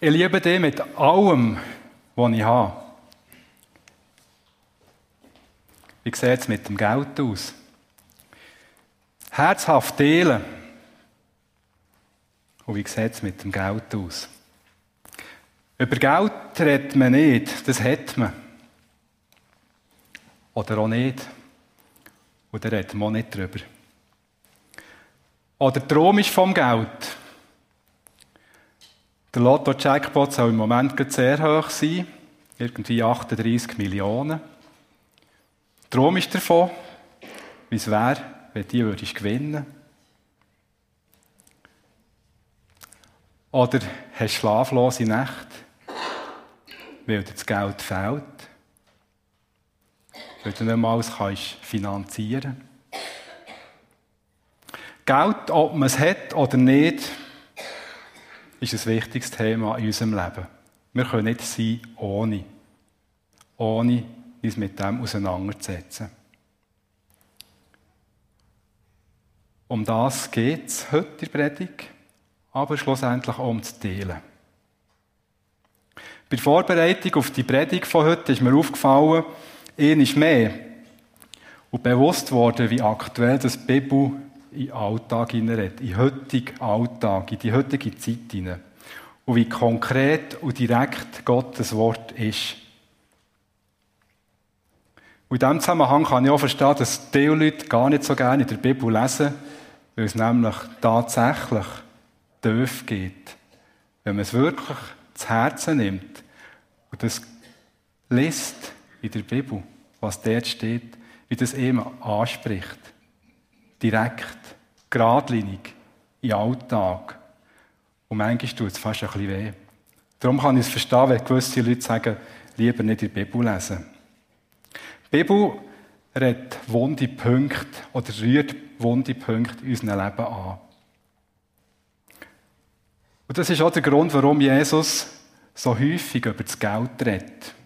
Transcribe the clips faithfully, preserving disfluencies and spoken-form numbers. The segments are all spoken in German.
Ich liebe dich mit allem, was ich habe. Wie sieht es mit dem Geld aus? Herzhaft teilen. Und wie sieht es mit dem Geld aus? Über Geld redet man nicht, das hat man. Oder auch nicht. Und da reden wir auch nicht drüber. Oder der Traum ist vom Geld. Der Lotto-Jackpot soll im Moment sehr hoch sein. Irgendwie achtunddreissig Millionen. Der Traum ist davon, wie es wäre, wenn die würdest gewinnen. Oder hast schlaflose Nächte, weil dir das Geld fehlt. Weil du nicht mal alles kannst finanzieren kannst. Geld, ob man es hat oder nicht, ist ein wichtiges Thema in unserem Leben. Wir können nicht sein ohne. Ohne uns mit dem auseinanderzusetzen. Um das geht es heute in der Predigt, aber schlussendlich auch um zu teilen. Bei der Vorbereitung auf die Predigt von heute ist mir aufgefallen, einmal mehr und bewusst worden, wie aktuell das Bibel in den Alltag hineinredet, in den heutigen Alltag, in die heutige Zeit hinein. Und wie konkret und direkt Gottes Wort ist. Und in diesem Zusammenhang kann ich auch verstehen, dass die Leute gar nicht so gerne in der Bibel lesen, weil es nämlich tatsächlich tief geht. Wenn man es wirklich zu Herzen nimmt und das liest in der Bibel, was dort steht, wie das eben anspricht. Direkt, geradlinig, im Alltag. Und manchmal tut es fast ein bisschen weh. Darum kann ich es verstehen, wenn gewisse Leute sagen, lieber nicht in der Bibel lesen. Die Bibel redet wunde Punkte oder rührt wunde Punkte in unserem Leben an. Und das ist auch der Grund, warum Jesus so häufig über das Geld redet.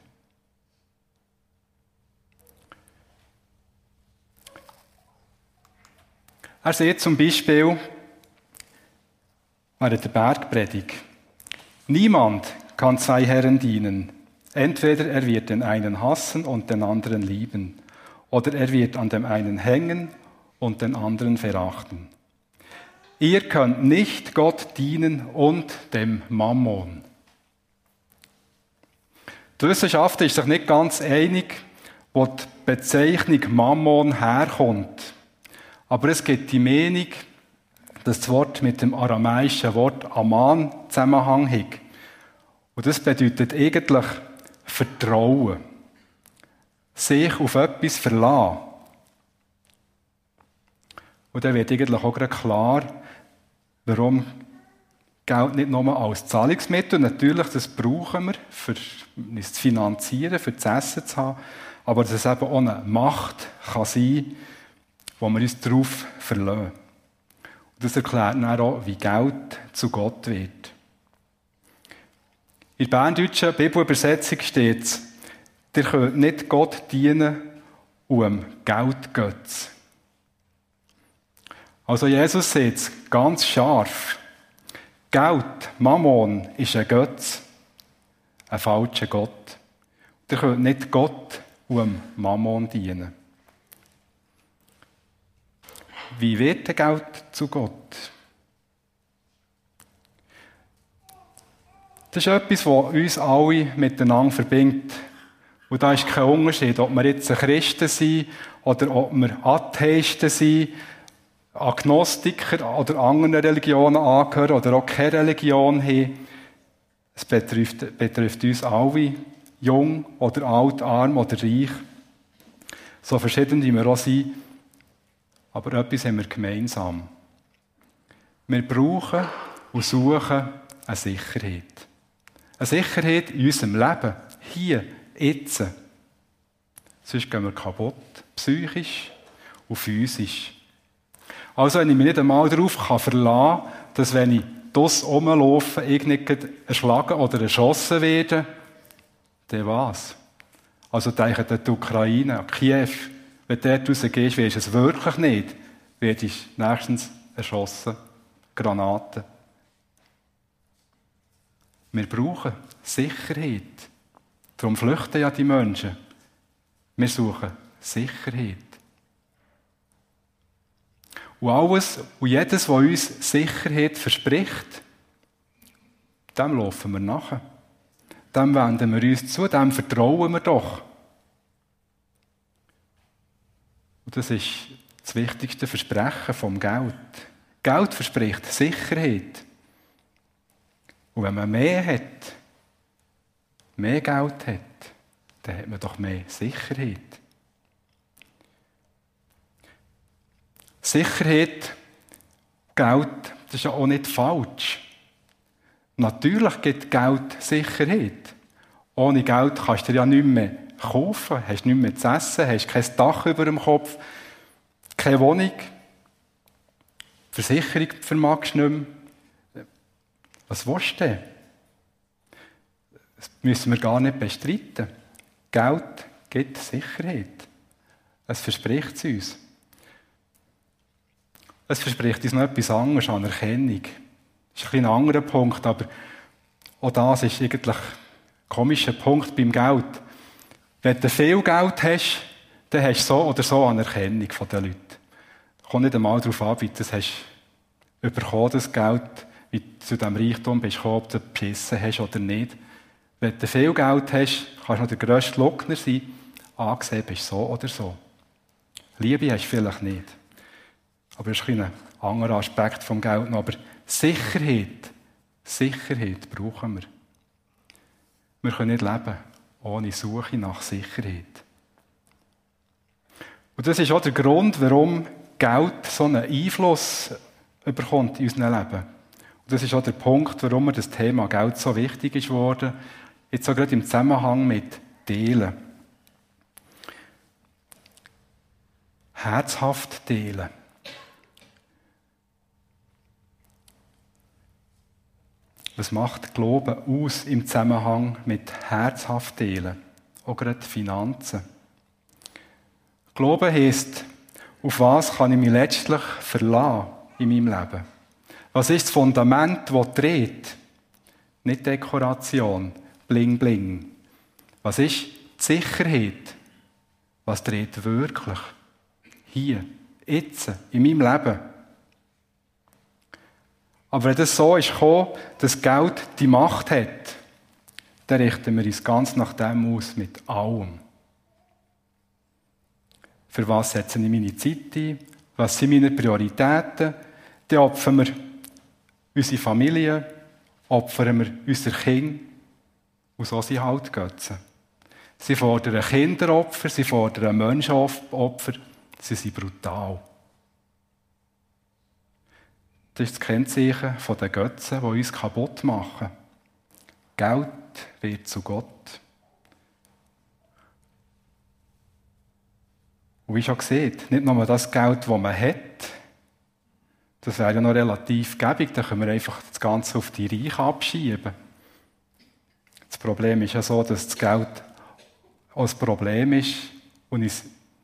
Er sagt zum Beispiel während der Bergpredigt: Niemand kann zwei Herren dienen. Entweder er wird den einen hassen und den anderen lieben, oder er wird an dem einen hängen und den anderen verachten. Ihr könnt nicht Gott dienen und dem Mammon. Die Wissenschaft ist sich nicht ganz einig, wo die Bezeichnung Mammon herkommt. Aber es gibt die Meinung, dass das Wort mit dem aramäischen Wort Aman Zusammenhang hat. Und das bedeutet eigentlich Vertrauen. Sich auf etwas verlassen. Und dann wird eigentlich auch gerade klar, warum Geld nicht nur als Zahlungsmittel, natürlich, das brauchen wir, für uns zu finanzieren, für das Essen zu haben, aber dass es eben auch eine Macht kann sein, wo wir uns darauf verlassen. Und das erklärt dann auch, wie Geld zu Gott wird. In der berndeutschen Bibelübersetzung steht es: Ihr könnt nicht Gott dienen und dem Geldgötz. Also Jesus sagt es ganz scharf. Geld, Mammon, ist ein Götz, ein falscher Gott. Ihr könnt nicht Gott und dem Mammon dienen. Wie wird der Geld zu Gott? Das ist etwas, was uns alle miteinander verbindet. Und da ist kein Unterschied, ob wir jetzt Christen sind oder ob wir Atheisten sind, Agnostiker oder anderen Religionen angehören oder auch keine Religion haben. Es betrifft, betrifft uns alle, jung oder alt, arm oder reich. So verschieden wie wir auch sind, aber etwas haben wir gemeinsam. Wir brauchen und suchen eine Sicherheit. Eine Sicherheit in unserem Leben, hier, jetzt. Sonst gehen wir kaputt, psychisch und physisch. Also, wenn ich mich nicht einmal darauf verlassen kann, dass, wenn ich draussen rumlaufe, ich nicht erschlagen oder erschossen werde, dann was? Also, denke an die Ukraine, an Kiew. Wenn du dort rausgehst, weisst du es wirklich nicht. Wirst du nächstens erschossen. Granaten. Wir brauchen Sicherheit. Darum flüchten ja die Menschen. Wir suchen Sicherheit. Und alles und jedes, was uns Sicherheit verspricht, dem laufen wir nach. Dem wenden wir uns zu, dem vertrauen wir doch. Und das ist das wichtigste Versprechen vom Geld. Geld verspricht Sicherheit. Und wenn man mehr hat, mehr Geld hat, dann hat man doch mehr Sicherheit. Sicherheit, Geld, das ist ja auch nicht falsch. Natürlich gibt Geld Sicherheit. Ohne Geld kannst du dir ja nichts mehr kaufen, hast nichts mehr zu essen, hast kein Dach über dem Kopf, keine Wohnung, Versicherung vermagst du nicht mehr. Was willst du denn? Das müssen wir gar nicht bestreiten. Geld gibt Sicherheit. Es verspricht es uns. Es verspricht uns noch etwas anderes, Anerkennung. Das ist ein, ein anderer Punkt, aber auch das ist eigentlich ein komischer Punkt beim Geld. Wenn du viel Geld hast, dann hast du so oder so Anerkennung von den Leuten. Kommt nicht einmal darauf an, wie du das hast bekommen, das Geld, wie du zu diesem Reichtum bist gekommen, ob du beschissen hast oder nicht. Wenn du viel Geld hast, kannst du noch der grösste Lockner sein, angesehen bist du so oder so. Liebe hast du vielleicht nicht. Aber das ist ein anderer Aspekt vom Geld noch. Aber Sicherheit, Sicherheit brauchen wir. Wir können nicht leben ohne Suche nach Sicherheit. Und das ist auch der Grund, warum Geld so einen Einfluss bekommt in unserem Leben. Und das ist auch der Punkt, warum mir das Thema Geld so wichtig ist geworden. Jetzt auch gerade im Zusammenhang mit Teilen. Herzhaft teilen. Was macht Glauben aus im Zusammenhang mit herzhaft teilen? Auch gerade Finanzen. Glauben heisst, auf was kann ich mich letztlich verlassen in meinem Leben? Was ist das Fundament, das dreht? Nicht Dekoration, bling bling. Was ist die Sicherheit? Was dreht wirklich? Hier, jetzt, in meinem Leben. Aber wenn das so ist gekommen, dass Geld die Macht hat, dann richten wir uns ganz nach dem aus, mit allem. Für was setze ich meine Zeit ein? Was sind meine Prioritäten? Dann opfern wir unsere Familie, opfern wir unsere Kinder. Und so sind halt Götzen. Sie fordern Kinderopfer, sie fordern Menschenopfer, sie sind brutal. Das ist das Kennzeichen der Götzen, die uns kaputt machen. Geld wird zu Gott. Und wie schon gesehen, nicht nur das Geld, das man hat, das wäre ja noch relativ gäbig, dann können wir einfach das Ganze auf die Reichen abschieben. Das Problem ist ja so, dass das Geld auch ein Problem ist und es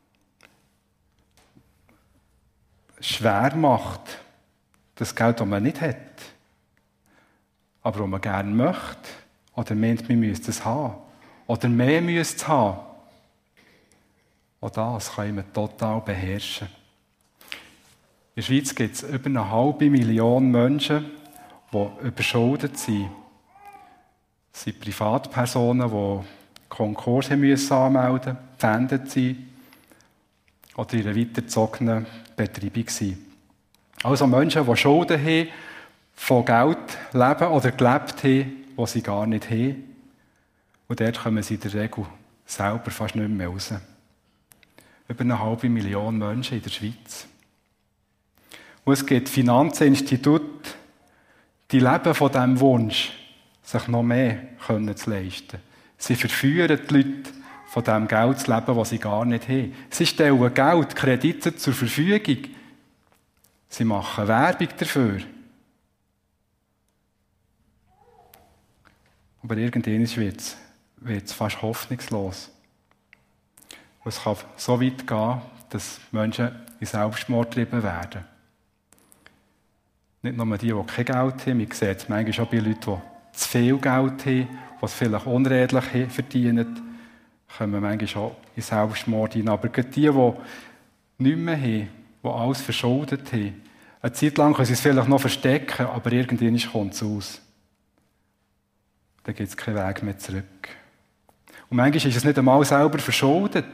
schwer macht, das Geld, das man nicht hat, aber das man gerne möchte, oder meint, man müsste es haben, oder mehr müsste es haben. Auch das kann man total beherrschen. In der Schweiz gibt es über eine halbe Million Menschen, die überschuldet sind. Das sind Privatpersonen, die Konkurs haben müssen anmelden, gepfändet sind oder in einer weitergezogenen Betreibung sind. Also Menschen, die Schulden haben, von Geld leben oder gelebt haben, die sie gar nicht haben. Und dort kommen sie in der Regel selber fast nicht mehr raus. Über eine halbe Million Menschen in der Schweiz. Und es gibt Finanzinstitute, die leben von diesem Wunsch, sich noch mehr zu leisten. Sie verführen die Leute, von dem Geld zu leben, das sie gar nicht haben. Sie stellen Geld, Kredite zur Verfügung. Sie machen Werbung dafür. Aber irgendwann wird es, wird es fast hoffnungslos. Und es kann so weit gehen, dass Menschen in Selbstmord getrieben werden. Nicht nur die, die kein Geld haben, man sieht es manchmal schon bei Leuten, zu viel Geld haben, was vielleicht unredlich verdienen, kommen manchmal schon in Selbstmord hinein. Aber die, die nichts mehr haben, die alles verschuldet haben, eine Zeit lang können sie es vielleicht noch verstecken, aber irgendwann kommt es aus. Dann gibt es keinen Weg mehr zurück. Und manchmal ist es nicht einmal selber verschuldet.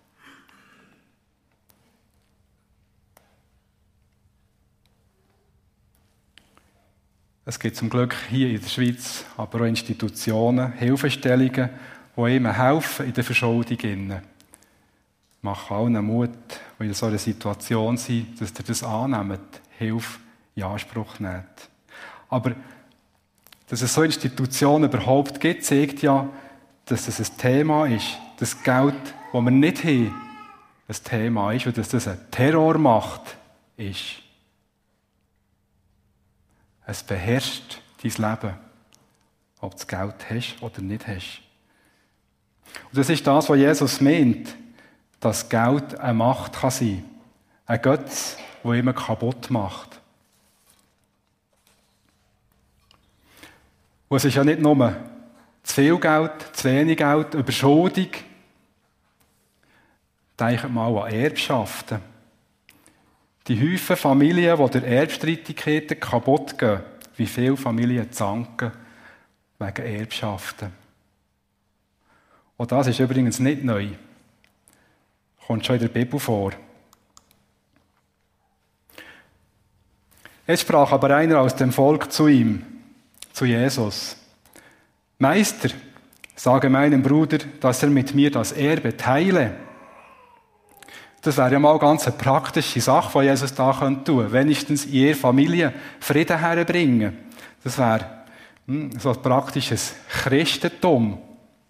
Es gibt zum Glück hier in der Schweiz aber auch Institutionen, Hilfestellungen, die einem helfen in der Verschuldung. Machen allen Mut, die in so einer Situation sind, dass ihr das annehmt, Hilfe in Anspruch nehmt. Aber dass es so Institutionen überhaupt gibt, zeigt ja, dass das ein Thema ist, das Geld, das wir nicht haben, ein Thema ist und dass das eine Terrormacht ist. Es beherrscht dein Leben, ob du das Geld hast oder nicht hast. Und das ist das, was Jesus meint, dass Geld eine Macht kann sein kann. Ein Götz, der immer kaputt macht. Und es ist ja nicht nur zu viel Geld, zu wenig Geld, Überschuldung. Denkt mal an Erbschaften. Die Häufen Familien, die durch Erbstreitigkeiten kaputt gehen, wie viele Familien zanken wegen Erbschaften. Und das ist übrigens nicht neu. Kommt schon in der Bibel vor. Jetzt sprach aber einer aus dem Volk zu ihm, zu Jesus: Meister, sage meinem Bruder, dass er mit mir das Erbe teile. Das wäre ja mal ganz eine praktische Sache, die Jesus da tun könnte. Wenigstens in ihrer Familie Frieden herbringen. Das wäre hm, so ein praktisches Christentum.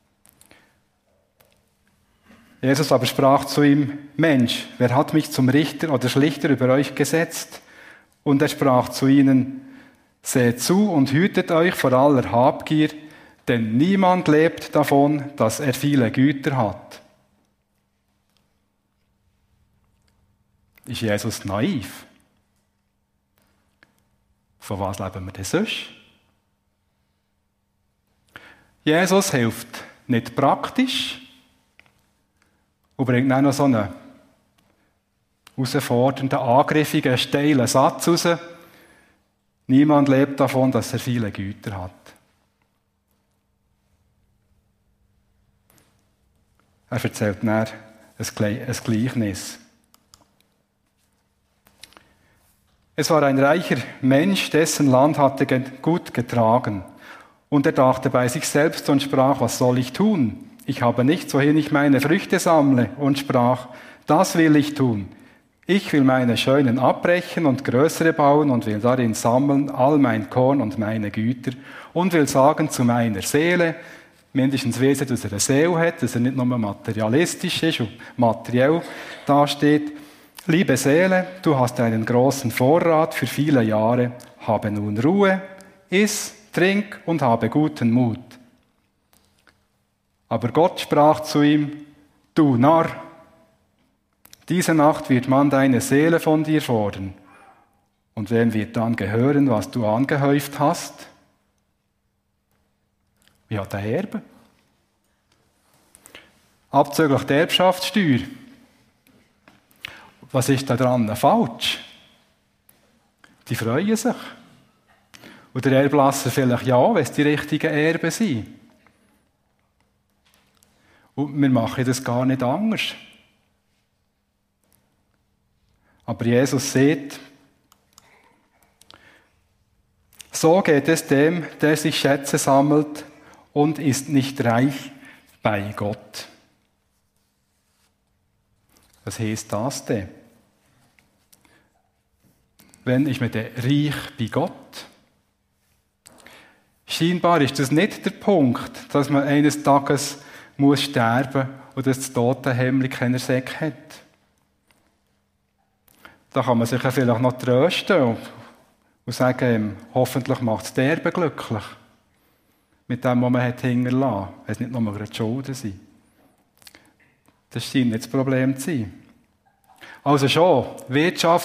Jesus aber sprach zu ihm: Mensch, wer hat mich zum Richter oder Schlichter über euch gesetzt? Und er sprach zu ihnen: Seht zu und hütet euch vor aller Habgier, denn niemand lebt davon, dass er viele Güter hat. Ist Jesus naiv? Von was leben wir denn sonst? Jesus hilft nicht praktisch und bringt dann noch so einen herausfordernden, angriffigen, steilen Satz raus. Niemand lebt davon, dass er viele Güter hat. Er erzählt dann ein Gleichnis. Es war ein reicher Mensch, dessen Land hatte gut getragen. Und er dachte bei sich selbst und sprach: Was soll ich tun? Ich habe nichts, wohin ich meine Früchte sammle. Und sprach: Das will ich tun. Ich will meine Scheunen abbrechen und größere bauen und will darin sammeln all mein Korn und meine Güter und will sagen zu meiner Seele, mindestens wissen, dass er eine Seele hat, dass er nicht nur materialistisch ist und materiell dasteht: Liebe Seele, du hast einen großen Vorrat für viele Jahre, habe nun Ruhe, iss, trink und habe guten Mut. Aber Gott sprach zu ihm: Du Narr, diese Nacht wird man deine Seele von dir fordern. Und wem wird dann gehören, was du angehäuft hast? Wie hat der Erbe? Abzüglich der Erbschaftssteuer. Was ist da dran falsch? Die freuen sich. Und der Erblasser vielleicht ja, wenn es die richtigen Erben sind. Und wir machen das gar nicht anders. Aber Jesus sagt, so geht es dem, der sich Schätze sammelt und ist nicht reich bei Gott. Was heisst das denn? Wenn ist man denn reich bei Gott? Scheinbar ist das nicht der Punkt, dass man eines Tages muss sterben und das Totenhämmchen keiner Säcke hat. Da kann man sich ja vielleicht noch trösten und sagen, hoffentlich macht es der Erbe glücklich. Mit dem, was man hat hinterlassen, wenn es nicht nur gerade die Schulden sind. Das scheint nicht das Problem zu sein. Also schon,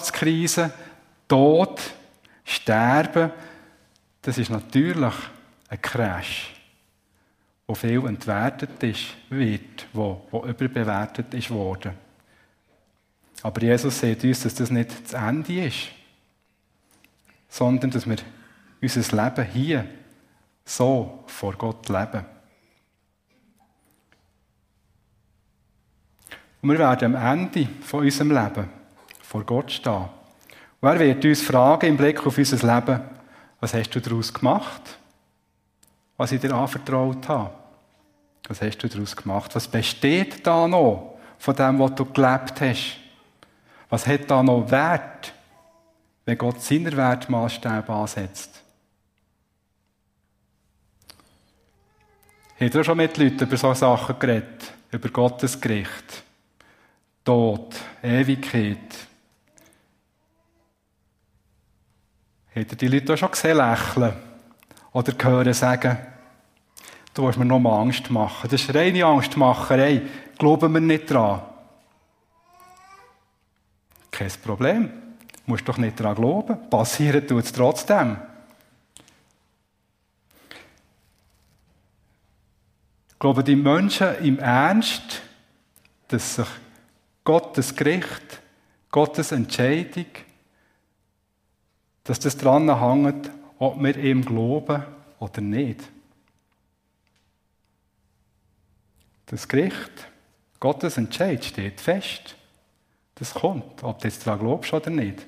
Wirtschaftskrise, Tod, Sterben, das ist natürlich ein Crash, wo viel entwertet ist, wird, wo, wo überbewertet ist worden. Aber Jesus sagt uns, dass das nicht das Ende ist, sondern dass wir unser Leben hier so vor Gott leben. Und wir werden am Ende von unserem Leben vor Gott stehen. Und er wird uns fragen, im Blick auf unser Leben, was hast du daraus gemacht, was ich dir anvertraut habe? Was hast du daraus gemacht? Was besteht da noch von dem, was du gelebt hast? Was hat da noch Wert, wenn Gott seine Wertmaßstäbe ansetzt? Habt ihr schon mit Leuten über solche Sachen geredet? Über Gottes Gericht, Tod, Ewigkeit? Habt ihr die Leute auch schon gesehen lächeln? Oder hören sagen, du willst mir noch mal Angst machen. Das ist reine Angstmacherei. Glauben wir nicht dran. Kein Problem. Du musst doch nicht daran glauben. Passieren tut es trotzdem. Glauben die Menschen im Ernst, dass sich Gottes Gericht, Gottes Entscheidung, dass das daran hängt, ob wir ihm glauben oder nicht? Das Gericht, Gottes Entscheid steht fest. Das kommt, ob du jetzt daran glaubst oder nicht.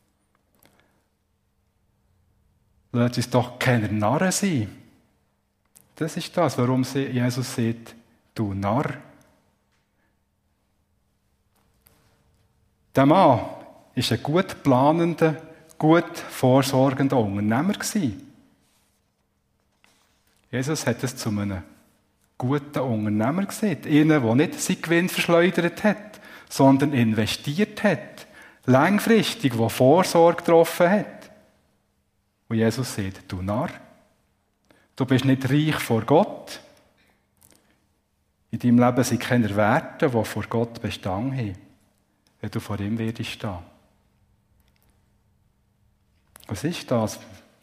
Lass uns doch keine Narren sein. Das ist das, warum Jesus sagt, du Narr. Der Mann war ein gut planender, gut vorsorgender Unternehmer. Jesus hat es zu einem guten Unternehmer gesehen. Einen, der nicht seinen Gewinn verschleudert hat, sondern investiert hat. Langfristig, der Vorsorge getroffen hat. Und Jesus sagt, du Narr, du bist nicht reich vor Gott. In deinem Leben sind keine Werte, die vor Gott Bestand haben, wenn du vor ihm würdest stehen. Was ist das?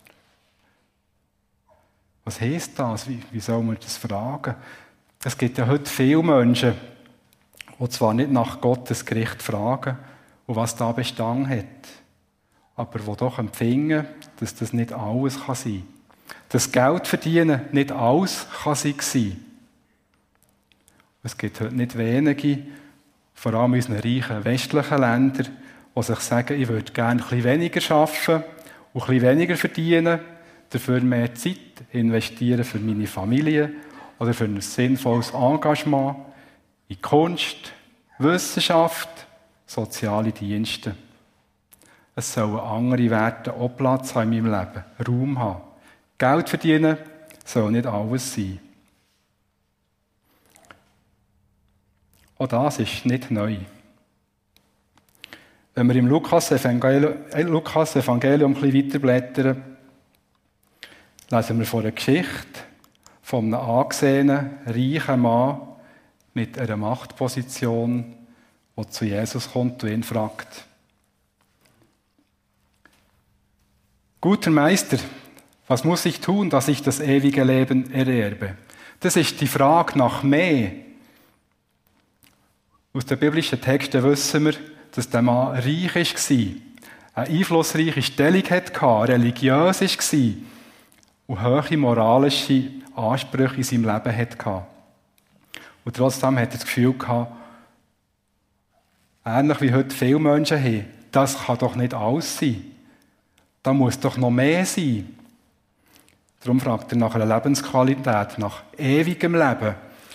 Was heisst das? Wie, wie soll man das fragen? Es gibt ja heute viele Menschen, die zwar nicht nach Gottes Gericht fragen und was da Bestand hat, aber die doch empfinden, dass das nicht alles sein kann. Das Geld verdienen nicht alles kann sein. Es gibt heute nicht wenige, vor allem in unseren reichen westlichen Ländern, die sich sagen, ich würde gerne ein bisschen weniger arbeiten und ein bisschen weniger verdienen, dafür mehr Zeit investieren für meine Familie oder für ein sinnvolles Engagement in Kunst, Wissenschaft, soziale Dienste. Es sollen andere Werte auch Platz haben in meinem Leben, Raum haben. Geld verdienen soll nicht alles sein. Auch das ist nicht neu. Wenn wir im Lukas-Evangelium, äh, Lukas-Evangelium ein bisschen weiterblättern, lesen wir von einer Geschichte von einem angesehenen, reichen Mann mit einer Machtposition, der zu Jesus kommt und ihn fragt: Guter Meister, was muss ich tun, dass ich das ewige Leben ererbe? Das ist die Frage nach mehr. Aus den biblischen Texten wissen wir, dass der Mann reich war, eine einflussreiche Stellung hatte, religiös war und hohe moralische Ansprüche in seinem Leben hatte. Und trotzdem hat er das Gefühl gehabt, ähnlich wie heute viele Menschen haben, das kann doch nicht alles sein. Da muss doch noch mehr sein. Darum fragt er nach einer Lebensqualität, nach ewigem Leben.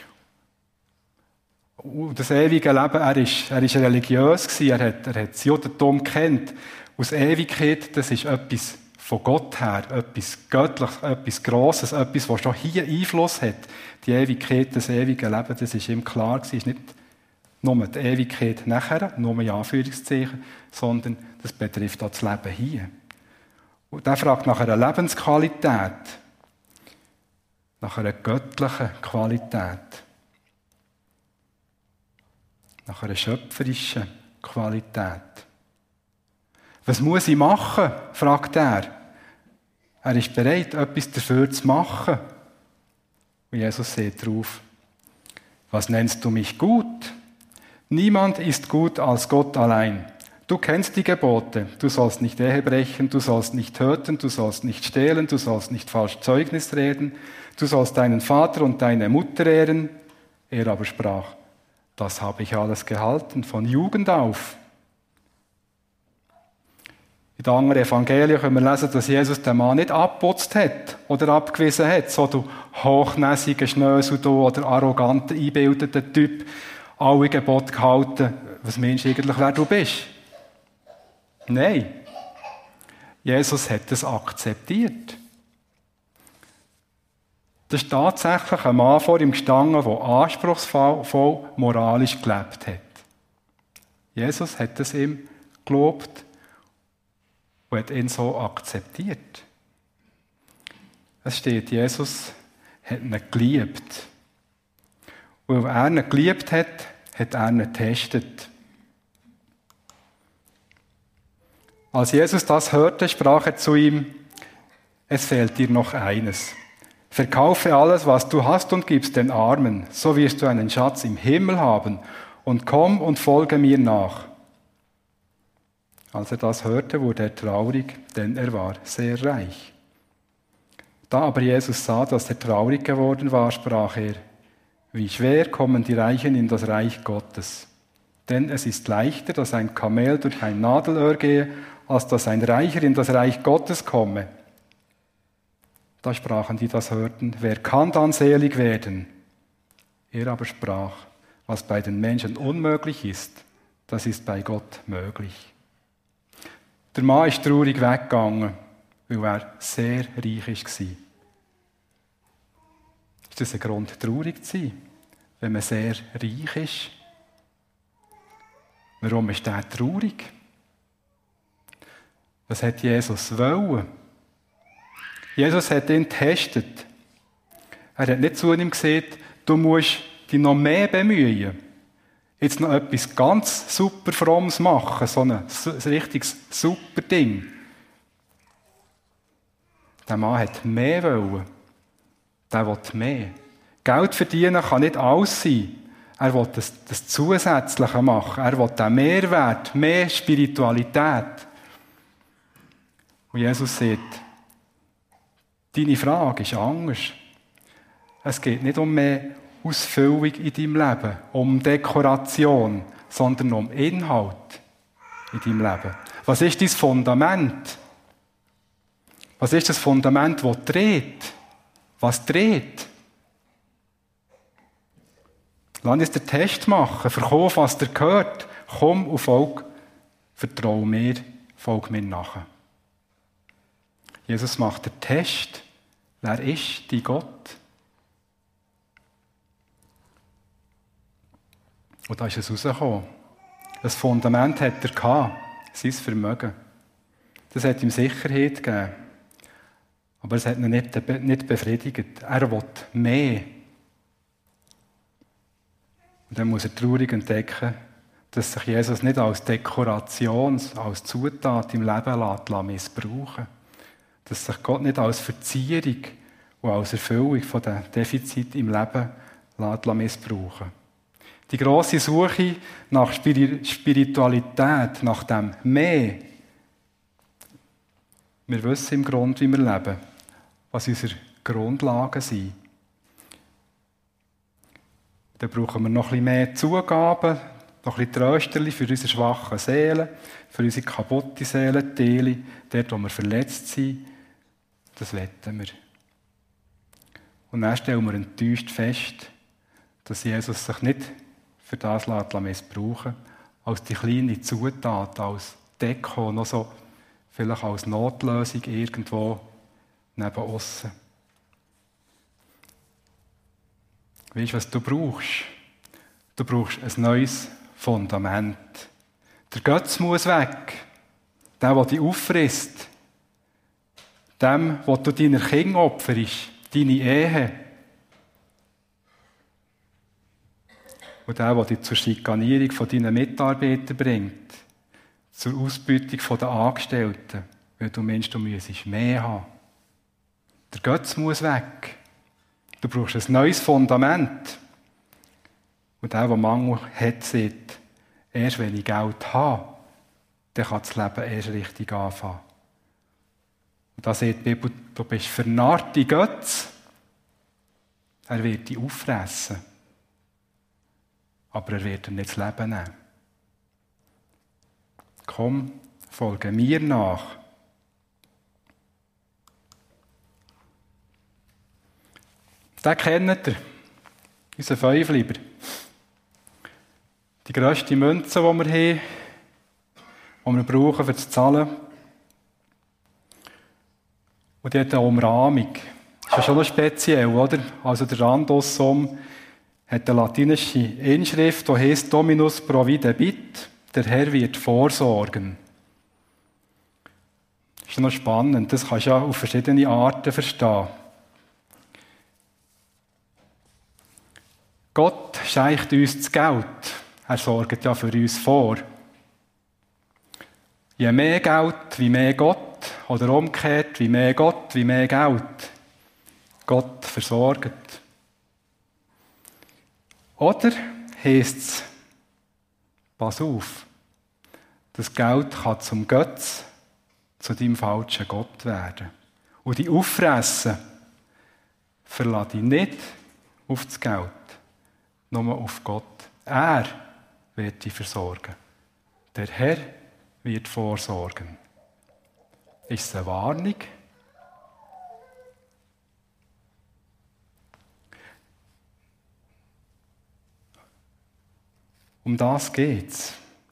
Und das ewige Leben, er ist, er ist religiös gewesen, er hat, er hat das Judentum gekannt. Aus Ewigkeit, das ist etwas von Gott her, etwas Göttliches, etwas Grosses, etwas, was schon hier Einfluss hat. Die Ewigkeit, das ewige Leben, das ist ihm klar gewesen. Es ist nicht nur die Ewigkeit nachher, nur in Anführungszeichen, sondern das betrifft auch das Leben hier. Und der fragt nach einer Lebensqualität, nach einer göttlichen Qualität, nach einer schöpferischen Qualität. Was muss ich machen? Fragt er. Er ist bereit, etwas dafür zu machen. Und Jesus sagt drauf, was nennst du mich gut? Niemand ist gut als Gott allein. Du kennst die Gebote. Du sollst nicht Ehe brechen, du sollst nicht töten, du sollst nicht stehlen, du sollst nicht falsch Zeugnis reden, du sollst deinen Vater und deine Mutter ehren. Er aber sprach, das habe ich alles gehalten, von Jugend auf. In den anderen Evangelien können wir lesen, dass Jesus den Mann nicht abgeputzt hat oder abgewiesen hat, so du hochnäsiger Schnösel oder arroganter, eingebildeter Typ, alle Gebote gehalten. Was meinst du eigentlich, wer du bist? Nein. Jesus hat es akzeptiert. Das ist tatsächlich ein Mann vor ihm gestanden, der anspruchsvoll moralisch gelebt hat. Jesus hat es ihm gelobt und hat ihn so akzeptiert. Es steht, Jesus hat ihn geliebt. Und weil er ihn geliebt hat, hat er ihn getestet. Als Jesus das hörte, sprach er zu ihm, es fehlt dir noch eines. Verkaufe alles, was du hast und gib's den Armen, so wirst du einen Schatz im Himmel haben und komm und folge mir nach. Als er das hörte, wurde er traurig, denn er war sehr reich. Da aber Jesus sah, dass er traurig geworden war, sprach er, wie schwer kommen die Reichen in das Reich Gottes. Denn es ist leichter, dass ein Kamel durch ein Nadelöhr gehe, als dass ein Reicher in das Reich Gottes komme. Da sprachen die, das hörten, wer kann dann selig werden? Er aber sprach, was bei den Menschen unmöglich ist, das ist bei Gott möglich. Der Mann ist traurig weggegangen, weil er sehr reich war. Ist das ein Grund, traurig zu sein, wenn man sehr reich ist? Warum ist er traurig? Was hat Jesus wollen? Jesus hat ihn getestet. Er hat nicht zu ihm gesagt, du musst dich noch mehr bemühen. Jetzt noch etwas ganz super Frommes machen, so ein, ein richtiges super Ding. Der Mann hat mehr wollen. Der will mehr. Geld verdienen kann nicht alles sein. Er will das, das Zusätzliche machen. Er will den Mehrwert, mehr Spiritualität. Und Jesus sagt, deine Frage ist anders. Es geht nicht um mehr Ausfüllung in deinem Leben, um Dekoration, sondern um Inhalt in deinem Leben. Was ist dein Fundament? Was ist das Fundament, das dreht? Was dreht? Lass uns den Test machen, verkauf, was dir gehört. Komm und folg, vertrau mir, folg mir nach. Jesus macht den Test. Wer ist dein Gott? Und da ist es rausgekommen. Das Fundament hat er gehabt, sein Vermögen. Das hat ihm Sicherheit gegeben. Aber es hat ihn nicht, nicht befriedigt. Er will mehr. Und dann muss er traurig entdecken, dass sich Jesus nicht als Dekoration, als Zutat im Leben lässt, missbrauchen lässt. Dass sich Gott nicht als Verzierung und als Erfüllung von den Defiziten im Leben lässt missbrauchen. Die grosse Suche nach Spiritualität, nach dem Mehr. Wir wissen im Grunde, wie wir leben, was unsere Grundlagen sind. Dann brauchen wir noch ein bisschen mehr Zugaben, noch ein bisschen Trösterli für unsere schwachen Seelen, für unsere kaputte Seelenteile, dort, wo wir verletzt sind. Das wetten wir. Und dann stellen wir enttäuscht fest, dass Jesus sich nicht für das missbrauchen lässt, als die kleine Zutat, als Deko, noch so vielleicht als Notlösung irgendwo neben aussen. Weißt du, was du brauchst? Du brauchst ein neues Fundament. Der Götz muss weg. Der, der dich auffrisst. Dem, wo du deiner Kinder opferst. Deine Ehe. Und der, der dich zur Schikanierung von deinen Mitarbeitern bringt. Zur Ausbeutung der Angestellten. Weil du meinst, du müsstest mehr haben. Der Götz muss weg. Du brauchst ein neues Fundament. Und der, der Mangel hat, sagt, erst wenn ich Geld habe, dann kann das Leben erst richtig anfangen. Und da sagt die Bibel, du bist vernarrt in Götz. Er wird dich auffressen. Aber er wird dir nicht das Leben nehmen. Komm, folge mir nach. Den kennt ihr. Unser Fünfliber. Die grösste Münze, die wir haben, die wir brauchen, um zu zahlen. Und die hat eine Umrahmung. Das ist ja schon noch speziell, oder? Also der Rand aussen hat eine latinische Inschrift, die heisst Dominus providebit. Der Herr wird vorsorgen. Das ist noch spannend. Das kannst du ja auf verschiedene Arten verstehen. Gott schenkt uns das Geld. Er sorgt ja für uns vor. Je mehr Geld, wie mehr Gott. Oder umgekehrt, wie mehr Gott, wie mehr Geld. Gott versorgt. Oder heisst es, pass auf, das Geld kann zum Götz, zu deinem falschen Gott werden. Und die auffressen, verlass dich nicht auf das Geld, nur auf Gott. Er wird dich versorgen. Der Herr wird vorsorgen. Ist es eine Warnung? Um das geht es.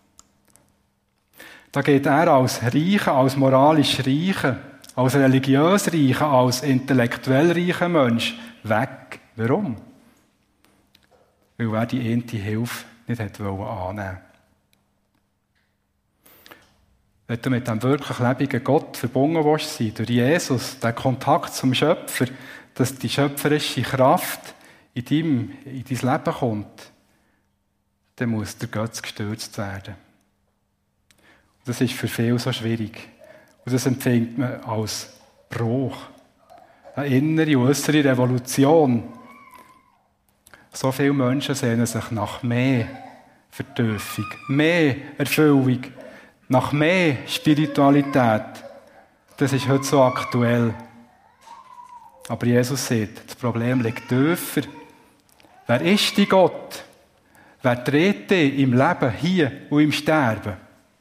Da geht er als Reicher, als moralisch Reicher, als religiös Reicher, als intellektuell reicher Mensch weg. Warum? Weil er die eine Hilfe nicht annehmen wollte. Wenn du mit dem wirklich lebendigen Gott verbunden willst sein, durch Jesus, den Kontakt zum Schöpfer, dass die schöpferische Kraft in dein, in dein Leben kommt, dann muss der Götz gestürzt werden. Und das ist für viele so schwierig. Und das empfindet man als Bruch. Eine innere und äußere Revolution. So viele Menschen sehnen sich nach mehr Vertiefung, mehr Erfüllung, nach mehr Spiritualität. Das ist heute so aktuell. Aber Jesus sagt, das Problem liegt tiefer. Wer ist die Gott? Wer dreht dich im Leben, hier und im Sterben?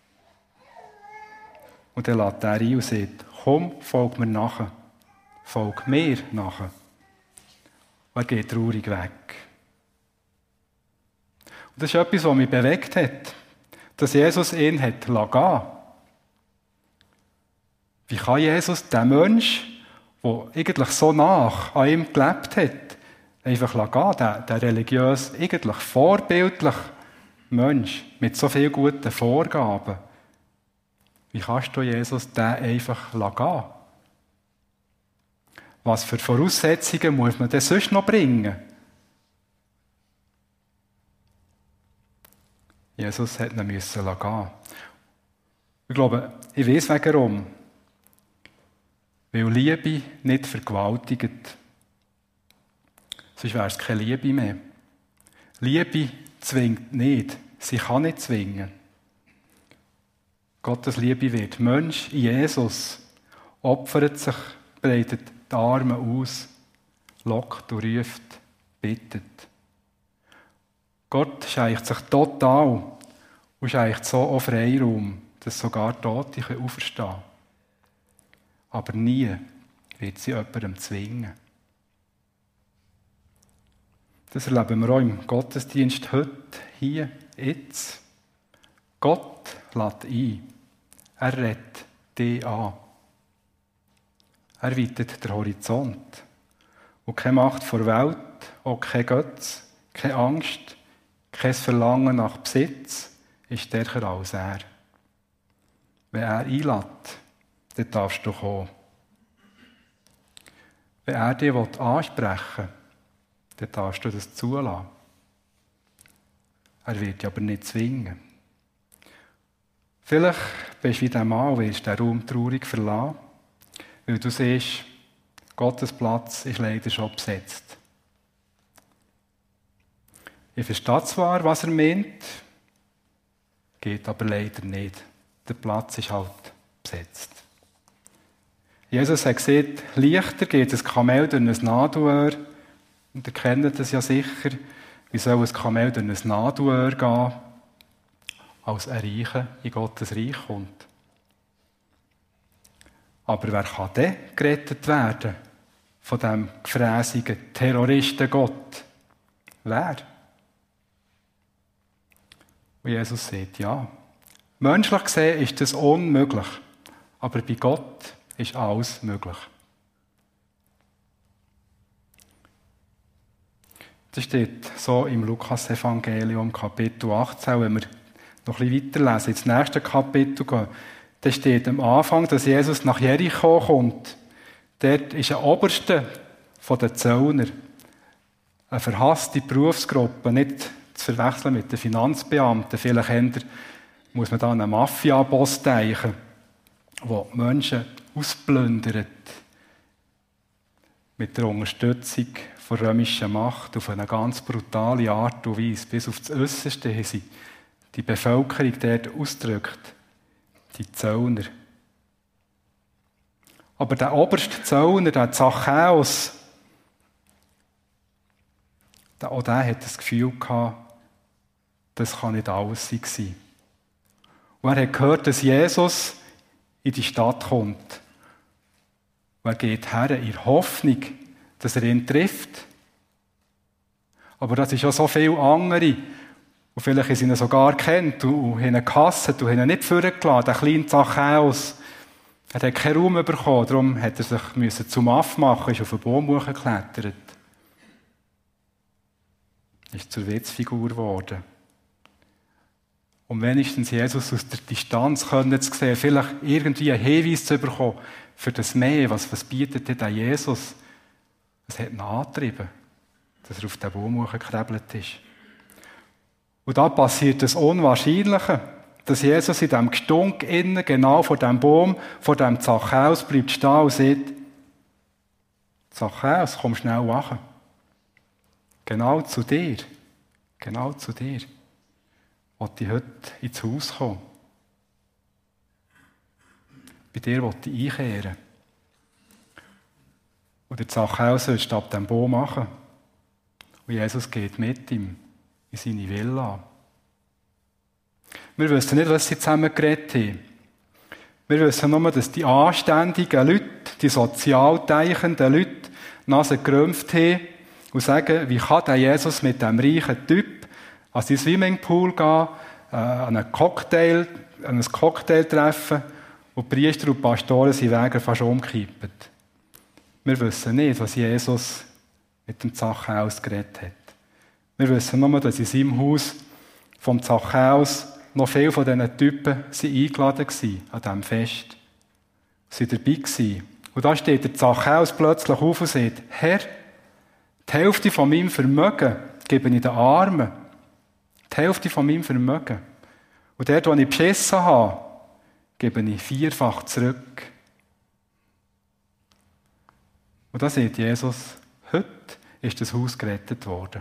Und dann lädt er ein und sagt, komm, folg mir nachher. Folg mir nachher. Und er geht traurig weg. Und das ist etwas, was mich bewegt hat. Dass Jesus ihn hat gehen lassen. Wie kann Jesus, der Mensch, der eigentlich so nach an ihm gelebt hat, einfach gehen, der, der religiös, eigentlich vorbildlich Mensch mit so vielen guten Vorgaben. Wie kannst du Jesus den einfach gehen? Was für Voraussetzungen muss man denn sonst noch bringen? Jesus hat ihn müssen gehen. Ich glaube, ich weiss warum. Weil Liebe nicht vergewaltigt. Sonst wäre es keine Liebe mehr. Liebe zwingt nicht. Sie kann nicht zwingen. Gottes Liebe wird Mensch, Jesus, opfert sich, breitet die Arme aus, lockt und ruft, bittet. Gott schenkt sich total und schenkt so auch Freiraum, dass sogar Tote auferstehen können. Aber nie wird sie jemandem zwingen. Das erleben wir auch im Gottesdienst heute, hier, jetzt. Gott lädt ein. Er redet dich an. Er weitet den Horizont. Und keine Macht vor Welt, auch kein Götz, keine Angst, kein Verlangen nach Besitz ist stärker als er. Wenn er einlädt, dann darfst du kommen. Wenn er dich ansprechen will, dann darfst du das zulassen. Er wird dich aber nicht zwingen. Vielleicht bist du wie der Mann, willst den Raum traurig verlassen, weil du siehst, Gottes Platz ist leider schon besetzt. Ich verstehe zwar, was er meint, geht aber leider nicht. Der Platz ist halt besetzt. Jesus hat gesagt, leichter geht ein Kamel durch ein Nadelöhr. Und ihr kennt das ja sicher. Wie soll ein Kamel durch ein Nadelöhr gehen, als ein Reicher in Gottes Reich kommt? Aber wer kann denn gerettet werden von diesem gefräßigen Terroristen-Gott? Wer? Und Jesus sagt, ja. Menschlich gesehen ist das unmöglich. Aber bei Gott ist alles möglich. Das steht so im Lukas-Evangelium, Kapitel achtzehn, wenn wir noch ein bisschen weiterlesen, ins nächste Kapitel gehen. Da steht am Anfang, dass Jesus nach Jericho kommt. Dort ist ein Oberster von den Zöllner. Eine verhasste Berufsgruppe, nicht zu verwechseln mit den Finanzbeamten. Vielleicht eher muss man da an einen Mafia-Boss denken, der die Menschen ausplündert mit der Unterstützung der römischen Macht auf eine ganz brutale Art und Weise. Bis auf das Äußerste haben sie die Bevölkerung dort ausgedrückt. Die Zöllner. Aber der oberste Zöllner, der Zachäus, auch der hat das Gefühl gehabt, das kann nicht alles sein. Und er hat gehört, dass Jesus in die Stadt kommt. Und er geht her in Hoffnung, dass er ihn trifft. Aber das ist auch so viele andere. Und vielleicht haben sie ihn sogar kennt und haben ihn gehasst und haben ihn nicht vorgelassen. Der kleine Zachäus. Er hat keinen Raum bekommen, darum hat er sich zum Aff machen, ist auf einen Baum hochgeklettert. Ist zur Witzfigur geworden. Um wenigstens Jesus aus der Distanz können zu sehen, vielleicht irgendwie einen Hinweis zu bekommen für das Mehr, was, was bietet denn der Jesus? Es hat ihn angetrieben, dass er auf den Baum hochgekrebelt ist. Und da passiert das Unwahrscheinliche, dass Jesus in diesem Gestunk innen, genau vor diesem Baum, vor diesem Zachäus bleibt stehen und sagt, Zachäus, komm schnell wach. Genau zu dir, genau zu dir, wollte ich heute ins Haus kommen. Bei dir wollte ich einkehren. Und der Zachäus sollst ab dem Baum machen. Und Jesus geht mit ihm in seine Villa. Wir wissen nicht, was sie zusammen geredet haben. Wir wissen nur, dass die anständigen Leute, die sozial denkenden Leute, Nase gerümpft haben und sagen, wie kann der Jesus mit dem reichen Typ an seinen Swimmingpool gehen, äh, an einen Cocktail, an ein Cocktail treffen und die Priester und Pastoren sind Wege fast umgekippt. Wir wissen nicht, was Jesus mit dem Zachäus geredet hat. Wir wissen nur, dass in seinem Haus vom Zachäus noch viele von diesen Typen sind eingeladen waren an diesem Fest. Sie waren dabei gewesen. Und da steht der Zachäus plötzlich auf und sagt, Herr, die Hälfte von meinem Vermögen gebe ich den Armen. Die Hälfte von meinem Vermögen. Und dort, wo ich beschissen habe, gebe ich vierfach zurück. Und da sagt Jesus, heute ist das Haus gerettet worden.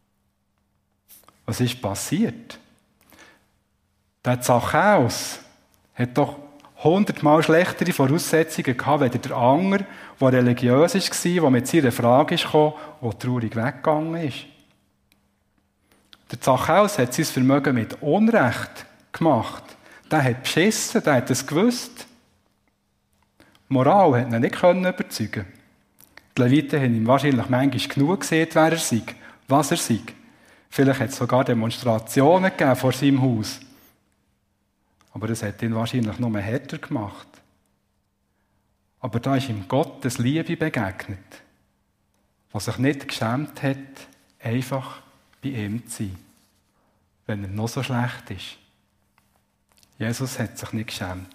Was ist passiert? Der Zachäus hat doch hundertmal schlechtere Voraussetzungen gehabt, als der andere, der religiös war, der mit seiner Frage kam, der traurig weggegangen ist. Der Zachäus hat sein Vermögen mit Unrecht gemacht. Der hat beschissen, der hat es gewusst. Die Moral hat ihn nicht überzeugen. Die Leviten haben ihm wahrscheinlich manchmal genug gesehen, wer er sei, was er sei. Vielleicht hat es sogar Demonstrationen gegeben vor seinem Haus. Aber das hat ihn wahrscheinlich nur härter gemacht. Aber da ist ihm Gottes Liebe begegnet, was sich nicht geschämt hat, einfach bei ihm zu sein, wenn er noch so schlecht ist. Jesus hat sich nicht geschämt.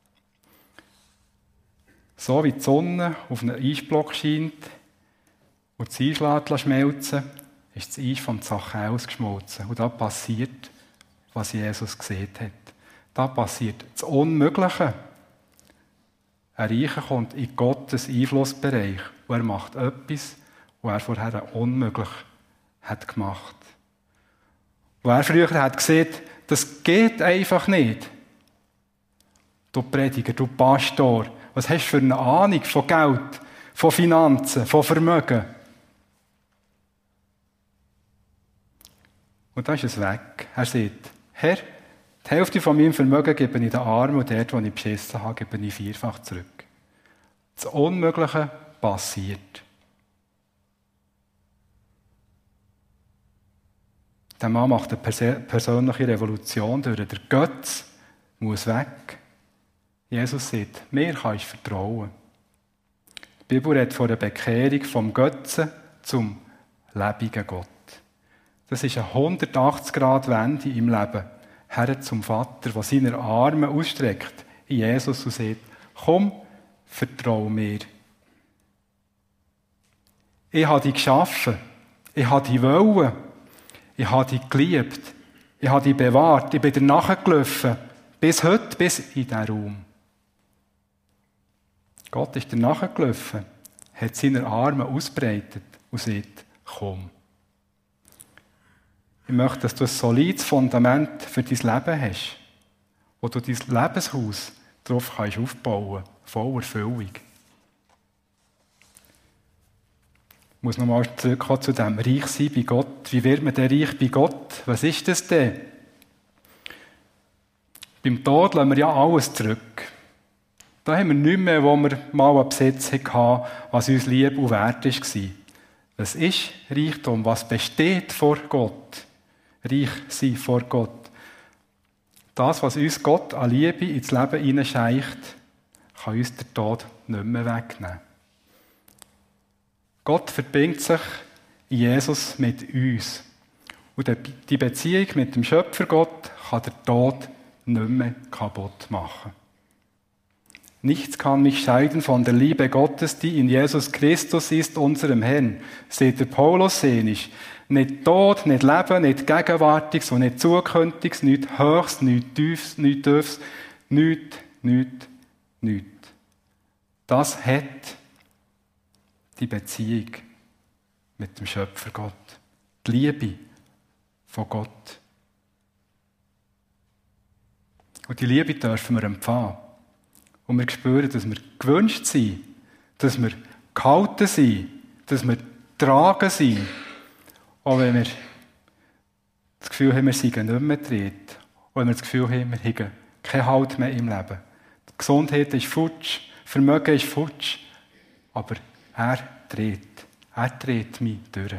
So wie die Sonne auf einen Eisblock scheint und das Eis lässt schmelzen, ist das Eis vom Zachäus geschmolzen. Und da passiert, was Jesus gesehen hat. Da passiert das Unmögliche. Ein Reicher kommt in Gottes Einflussbereich und er macht etwas, was er vorher unmöglich hat gemacht. Wo er früher hat gesehen, das geht einfach nicht. Du Prediger, du Pastor, was hast du für eine Ahnung von Geld, von Finanzen, von Vermögen? Und dann ist es weg. Er sagt, Herr, die Hälfte von meinem Vermögen gebe ich den Armen und dort, wo ich beschissen habe, gebe ich vierfach zurück. Das Unmögliche passiert. Der Mann macht eine persönliche Revolution durch. Der Götz muss weg. Jesus sagt, mir kannst du vertrauen. Die Bibel redet von der Bekehrung vom Götzen zum lebendigen Gott. Das ist eine hundertachtzig Grad Wende im Leben. Her zum Vater, der seine Arme ausstreckt in Jesus und sagt, komm, vertrau mir. Ich habe dich geschaffen. Ich habe dich wollen. Ich habe dich geliebt. Ich habe dich bewahrt. Ich bin dir nachgelaufen. Bis heute, bis in diesen Raum. Gott ist dir nachgelaufen, hat seine Arme ausbreitet und sagt, komm. Ich möchte, dass du ein solides Fundament für dein Leben hast, wo du dein Lebenshaus darauf kannst aufbauen kannst, voller Erfüllung. Ich muss nochmal zurückkommen zu dem Reich sein bei Gott. Wie wird man denn reich bei Gott? Was ist das denn? Beim Tod lassen wir ja alles zurück. Da haben wir nichts mehr, wo wir mal einen Besitz hatten, was uns lieb und wert war. Was ist Reichtum? Was besteht vor Gott? Reich sein vor Gott. Das, was uns Gott an Liebe ins Leben hineinscheicht, kann uns der Tod nicht mehr wegnehmen. Gott verbindet sich in Jesus mit uns. Und die Beziehung mit dem Schöpfer Gott kann der Tod nicht mehr kaputt machen. Nichts kann mich scheiden von der Liebe Gottes, die in Jesus Christus ist, unserem Herrn. Seht der Paulus sehnisch. Nicht Tod, nicht Leben, nicht Gegenwärtiges und nicht Zukünftiges, nicht Höchst, nicht Tiefs, nicht Tiefs, nicht, nicht, nicht. Das hat die Beziehung mit dem Schöpfer Gott. Die Liebe von Gott. Und die Liebe dürfen wir empfangen. Und wir spüren, dass wir gewünscht sind, dass wir gehalten sind, dass wir getragen sind. Auch wenn wir das Gefühl haben, wir seien nicht mehr gedreht. Auch wenn wir das Gefühl haben, wir haben keinen Halt mehr im Leben. Die Gesundheit ist futsch, Vermögen ist futsch. Aber er dreht. Er dreht mich durch.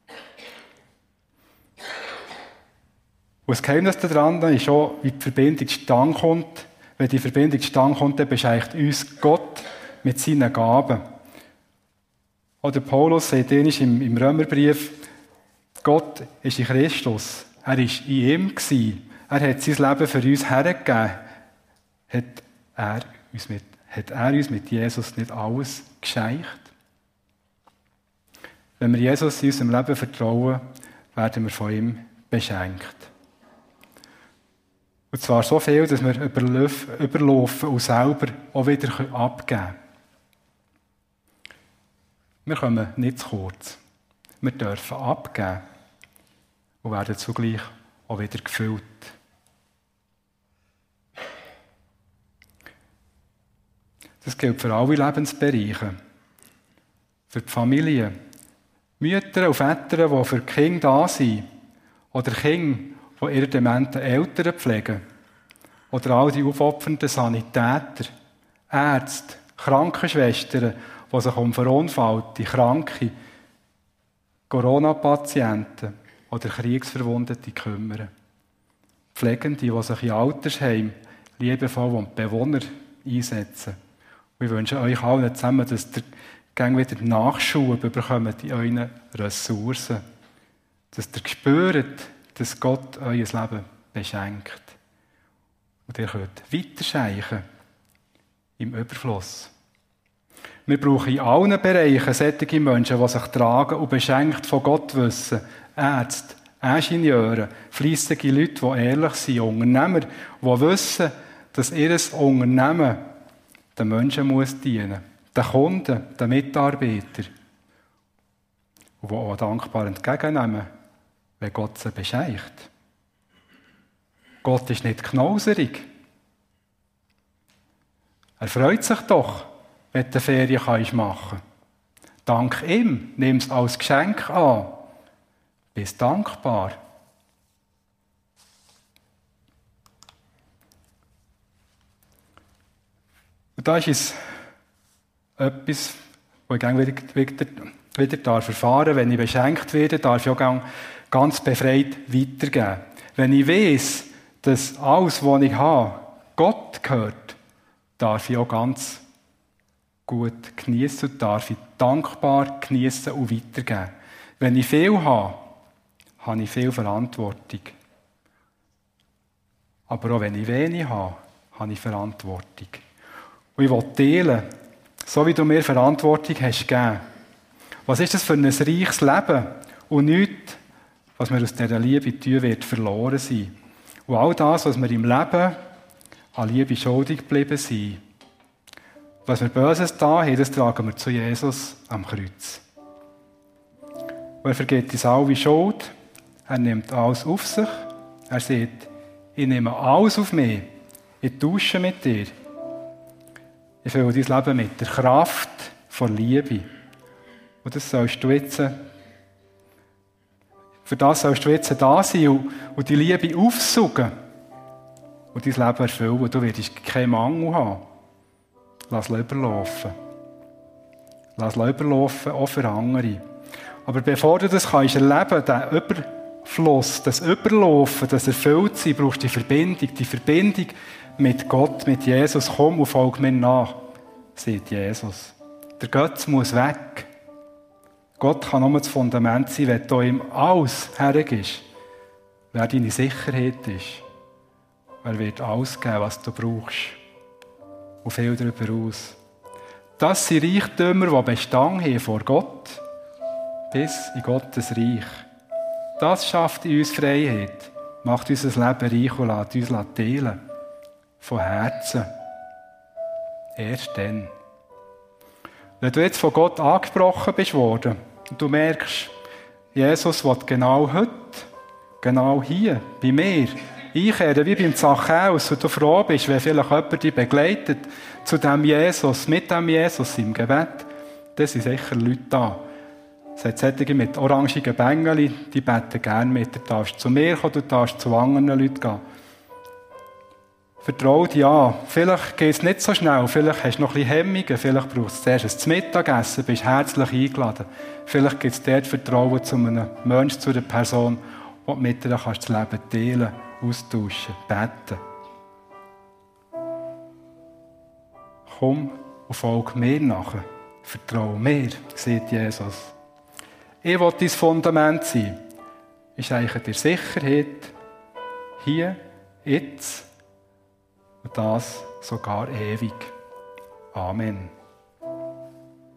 Und das Geheimnis daran ist auch, wie die Verbindung zustande kommt. Wenn die Verbindung zustande kommt, dann beschenkt uns Gott mit seinen Gaben. Oder Paulus sagt ähnlich im, im Römerbrief, Gott ist in Christus. Er war in ihm gewesen. Er hat sein Leben für uns hergegeben. Hat er uns mit, hat er uns mit Jesus nicht alles geschenkt? Wenn wir Jesus in unserem Leben vertrauen, werden wir von ihm beschenkt. Und zwar so viel, dass wir überlaufen und selber auch wieder abgeben können. Wir kommen nicht zu kurz. Wir dürfen abgeben und werden zugleich auch wieder gefüllt. Das gilt für alle Lebensbereiche. Für die Familie. Mütter und Väter, die für die Kinder da sind. Oder Kinder, die ihre dementen Eltern pflegen. Oder all die aufopfernden Sanitäter, Ärzte, Krankenschwestern, die sich um verunfallte, kranke Corona-Patienten oder Kriegsverwundete kümmern. Pflegende, die sich in Altersheimen liebevoll um die Bewohner einsetzen. Wir wünschen euch allen zusammen, dass ihr gerne wieder Nachschub bekommt in euren Ressourcen. Dass ihr spürt, dass Gott euer Leben beschenkt. Und ihr könnt weiterschenken im Überfluss. Wir brauchen in allen Bereichen solche Menschen, die sich tragen und beschenkt von Gott wissen. Ärzte, Ingenieure, fleissige Leute, die ehrlich sind, Unternehmer, die wissen, dass ihr Unternehmen den Menschen muss dienen, den Kunden, den Mitarbeitern. Und die auch dankbar entgegennehmen, wenn Gott sie beschenkt. Gott ist nicht knauserig. Er freut sich doch, wenn du Ferien machen kannst. Dank ihm, nimm es als Geschenk an. Bist dankbar. Und da ist es etwas, wo ich gerne wieder, wieder, wieder darf erfahren. Wenn ich beschenkt werde, darf ich auch ganz befreit weitergeben. Wenn ich weiss, dass alles, was ich habe, Gott gehört, darf ich auch ganz gut genießen und darf ich dankbar genießen und weitergeben. Wenn ich viel habe, habe ich viel Verantwortung. Aber auch wenn ich wenig habe, habe ich Verantwortung. Und ich will teilen, so wie du mir Verantwortung hast gegeben. Was ist das für ein reiches Leben? Und nichts, was mir aus dieser Liebe tun wird, verloren sein. Und all das, was wir im Leben an Liebe schuldig geblieben sind, was wir Böses da haben, das tragen wir zu Jesus am Kreuz. Und er vergibt uns alle Schuld, er nimmt alles auf sich, er sagt, ich nehme alles auf mich, ich tausche mit dir. Ich fülle dein Leben mit der Kraft von Liebe. Und das sollst du jetzt, für das sollst du jetzt da sein und, und die Liebe aufsaugen und dein Leben erfüllen. Du wirst keinen Mangel haben. Lass es überlaufen. Lass es überlaufen, auch für andere. Aber bevor du das kannst erleben, den Überfluss, das Überlaufen, das Erfülltsein, brauchst du die Verbindung. Die Verbindung mit Gott, mit Jesus. Komm und folg mir nach, sagt Jesus. Der Götz muss weg. Gott kann nur das Fundament sein, wenn du ihm alles hergibst. Wer deine Sicherheit ist. Er wird alles geben, was du brauchst. Und viel darüber aus. Das sind Reichtümer, die Bestand haben vor Gott, bis in Gottes Reich. Das schafft in uns Freiheit, macht unser Leben reich und lässt uns teilen. Von Herzen. Erst dann. Wenn du jetzt von Gott angesprochen bist worden und du merkst, Jesus will genau heute, genau hier, bei mir, einkehren, wie beim Zachäus, und du froh bist, wenn vielleicht jemand dich begleitet zu dem Jesus, mit dem Jesus im Gebet, dann sind sicher Leute da. Es hat solche mit orangigen Bängeln, die beten gerne mit. Du darfst zu mir kommen, du darfst zu anderen Leuten gehen. Vertrau dir an. Vielleicht geht es nicht so schnell, vielleicht hast du noch ein bisschen Hemmungen, vielleicht brauchst du zuerst ein Mittagessen, bist herzlich eingeladen. Vielleicht gibt es dort Vertrauen zu einem Menschen, zu einer Person, und mit der kannst du das Leben teilen, austauschen, beten. Komm und folg mir nachher. Vertrau mir, sagt Jesus. Ich will dein Fundament sein. Ich schenke dir Sicherheit, hier, jetzt, und das sogar ewig. Amen.